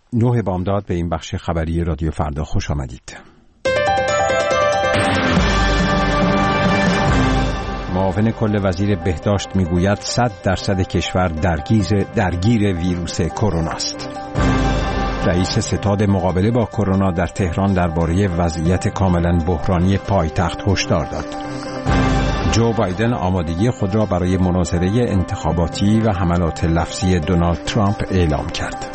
9 بامداد به این بخش خبری رادیو فردا خوش آمدید. معاون کل وزیر بهداشت میگوید 100% کشور درگیر ویروس کرونا است. رئیس ستاد مقابله با کرونا در تهران درباره وضعیت کاملا بحرانی پایتخت هشدار داد. جو بایدن آمادگی خود را برای مناظره انتخاباتی و حملات لفظی دونالد ترامپ اعلام کرد.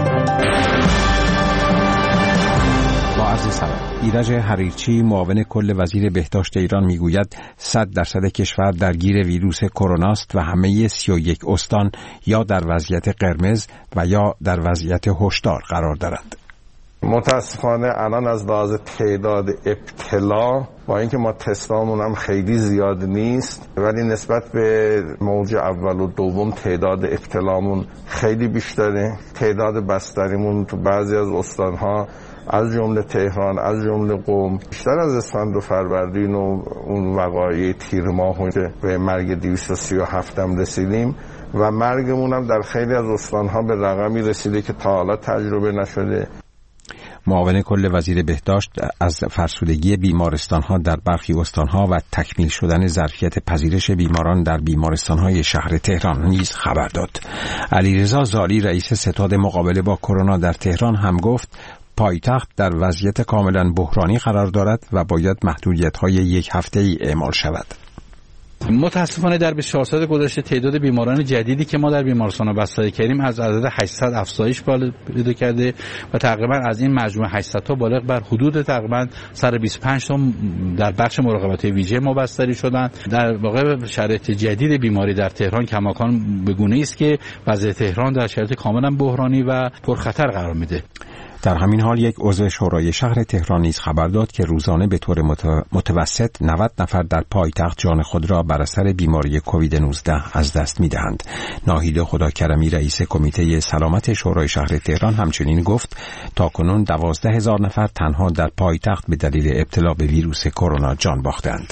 با عرض سلام. ایرج حریرچی معاون کل وزیر بهداشت ایران میگوید 100% کشور درگیر ویروس کرونا است و همه 31 استان یا در وضعیت قرمز و یا در وضعیت هشدار قرار دارند. متاسفانه الان از لحاظ تعداد ابتلا با اینکه ما تستامون هم خیلی زیاد نیست، ولی نسبت به موج اول و دوم تعداد ابتلامون خیلی بیشتره. تعداد بستریمون تو بعضی از استانها از جمله تهران، از جمله قم، بیشتر از اسفند و فروردین و اون وقایع تیر ماه که به مرگ 237 هم رسیدیم و مرگمون هم در خیلی از استانها به رقمی رسیده که تا حالا تجربه نشده. معاون کل وزیر بهداشت از فرسودگی بیمارستان‌ها در برخی استان‌ها و تکمیل شدن ظرفیت پذیرش بیماران در بیمارستان‌های شهر تهران نیز خبر داد. علیرضا زالی رئیس ستاد مقابله با کرونا در تهران هم گفت پایتخت در وضعیت کاملا بحرانی قرار دارد و باید محدودیت‌های یک هفته‌ای اعمال شود. متاسفانه در 24 ساعت گذشته تعداد بیماران جدیدی که ما در بیمارستان بستری کردیم از عدد 800 افزایش پیدا کرده و تقریبا از این مجموع 800 تا بالغ بر حدود تقریبا 125 تا در بخش مراقبت ویژه ما بستری شدن. در واقع شرایط جدید بیماری در تهران کماکان به گونه‌ای است که وضعیت تهران در شرایط کاملا بحرانی و پرخطر قرار میده. در همین حال یک عضو شورای شهر تهران نیز خبر داد که روزانه به طور متوسط 90 نفر در پایتخت جان خود را بر اثر بیماری کووید 19 از دست می‌دهند. ناهید خداکرمی رئیس کمیته سلامت شورای شهر تهران همچنین گفت تاکنون 12,000 نفر تنها در پایتخت به دلیل ابتلا به ویروس کرونا جان باختند.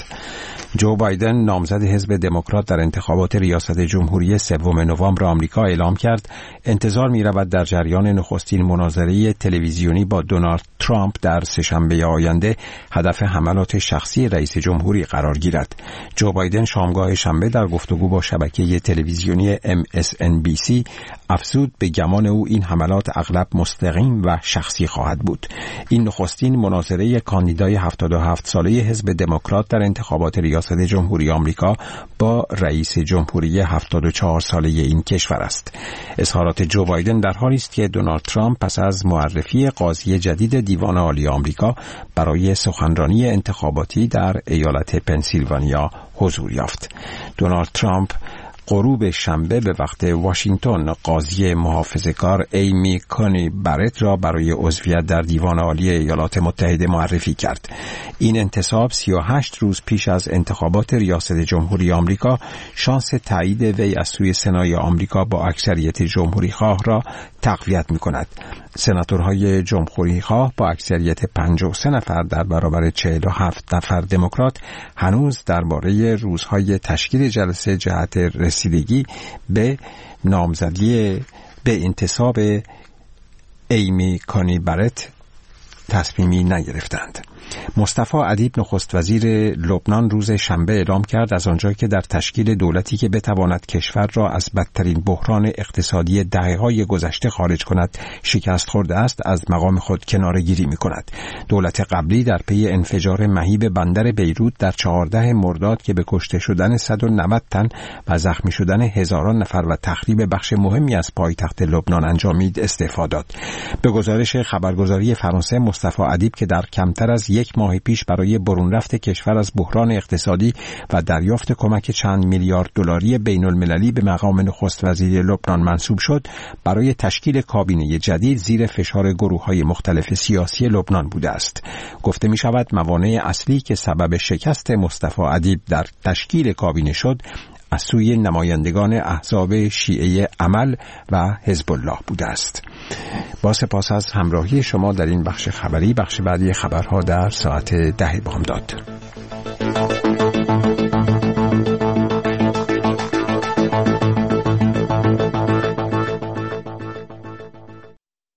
جو بایدن نامزد حزب دموکرات در انتخابات ریاست جمهوری 3 نوامبر آمریکا اعلام کرد انتظار می‌رود در جریان نخستین مناظره تلویزیونی با دونالد ترامپ در سه‌شنبه آینده هدف حملات شخصی رئیس جمهوری قرار گیرد. جو بایدن شامگاه شنبه در گفتگو با شبکه تلویزیونی MSNBC افزود به گمان او این حملات اغلب مستقیم و شخصی خواهد بود. این نخستین مناظره کاندیدای 77 ساله حزب دموکرات در انتخابات ریاست جمهوری آمریکا با رئیس جمهوری 74 ساله این کشور است. اظهارات جو بایدن در حالی است که دونالد ترامپ پس از معرفی قاضی جدید دیوان عالی آمریکا برای سخنرانی انتخاباتی در ایالت پنسیلوانیا حضور یافت. دونالد ترامپ غروب شنبه به وقت واشنگتن قاضی محافظه‌کار ایمی کانی بارت را برای عضویت در دیوان عالی ایالات متحده معرفی کرد. این انتصاب 38 روز پیش از انتخابات ریاست جمهوری آمریکا شانس تایید وی از سوی سنای آمریکا با اکثریت جمهوری‌خواه را تقویت می‌کند. سناتورهای جمهوری‌خواه با اکثریت 53 نفر در برابر 47 نفر دموکرات هنوز درباره روزهای تشکیل جلسه جهت رسیدگی به نامزدی به انتصاب ایمی کانی بارت تصمیمی نگرفتند. مصطفی ادیب نخست وزیر لبنان روز شنبه اعلام کرد از آنجایی که در تشکیل دولتی که بتواند کشور را از بدترین بحران اقتصادی دهه‌های گذشته خارج کند شکست خورده است از مقام خود کناره‌گیری می‌کند. دولت قبلی در پی انفجار مهیب بندر بیروت در 14 مرداد که به کشته شدن 190 تن و زخمی شدن هزاران نفر و تخریب بخش مهمی از پایتخت لبنان انجامید استعفا داد. به گزارش خبرگزاری فرانسه مصطفی ادیب که در کمتر از یک ماه پیش برای برون رفت کشور از بحران اقتصادی و دریافت کمک چند میلیارد دلاری بین المللی به مقام نخست وزیر لبنان منصوب شد، برای تشکیل کابینه جدید زیر فشار گروه‌های مختلف سیاسی لبنان بوده است. گفته می شود موانع اصلی که سبب شکست مصطفی ادیب در تشکیل کابینه شد از سوی نمایندگان احزاب شیعه عمل و حزب الله بوده است. با سپاس از همراهی شما در این بخش خبری. بخش بعدی خبرها در ساعت 10 بامداد.